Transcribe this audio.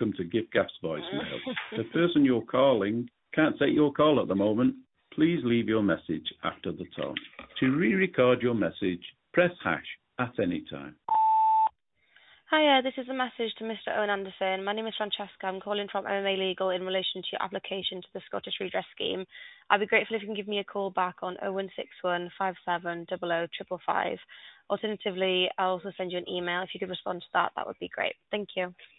welcome to Gift Gaff's voicemail. The person you're calling can't take your call at the moment. Please leave your message after the tone. To re-record your message, press hash at any time. Hi, this is a message to Mr. Owen Anderson. My name is Francesca. I'm calling from MMA Legal in relation to your application to the Scottish Redress Scheme. I'd be grateful if you can give me a call back on 0161 57 00 555. Alternatively, I'll also send you an email. If you could respond to that, that would be great. Thank you.